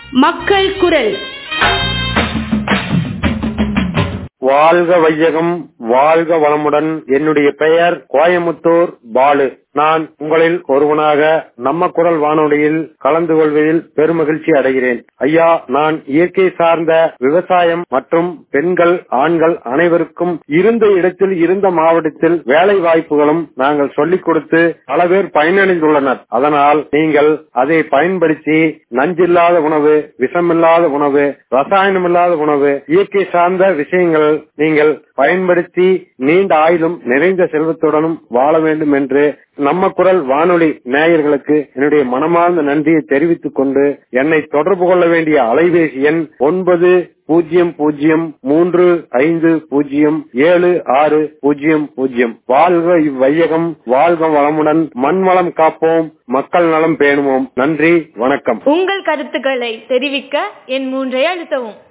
மக்கள் குரல். வாழ்க வையகம், வாழ்க வளமுடன். என்னுடைய பெயர் கோயமுத்தூர் பாலு. நான் உங்களில் ஒருவனாக நம்ம குரல் வானொலியில் கலந்து கொள்வதில் பெருமகிழ்ச்சி அடைகிறேன். ஐயா, நான் இயற்கை சார்ந்த விவசாயம் மற்றும் பெண்கள் ஆண்கள் அனைவருக்கும் இருந்த இடத்தில் இருந்த மாவட்டத்தில் வேலை வாய்ப்புகளும் நாங்கள் சொல்லிக் கொடுத்து பல பேர் பயனடைந்துள்ளனர். அதனால் நீங்கள் அதை பயன்படுத்தி நஞ்சில்லாத உணவு, விஷமில்லாத உணவு, ரசாயனமில்லாத உணவு, இயற்கை சார்ந்த விஷயங்கள் நீங்கள் பயன்படுத்தி நீண்ட ஆயுளும் நிறைந்த செல்வத்துடனும் வாழ வேண்டும் என்று நம்ம குரல் வானொலி நேயர்களுக்கு என்னுடைய மனமார்ந்த நன்றியை தெரிவித்துக் கொண்டு என்னை தொடர்பு கொள்ள வேண்டிய அலைபேசி எண் 9035076000. வாழ்க இவ்வையகம், வாழ்க வளமுடன். மண்வளம் காப்போம், மக்கள் நலம் பேணுவோம். நன்றி, வணக்கம். உங்கள் கருத்துக்களை தெரிவிக்க என் 3 அழுத்தவும்.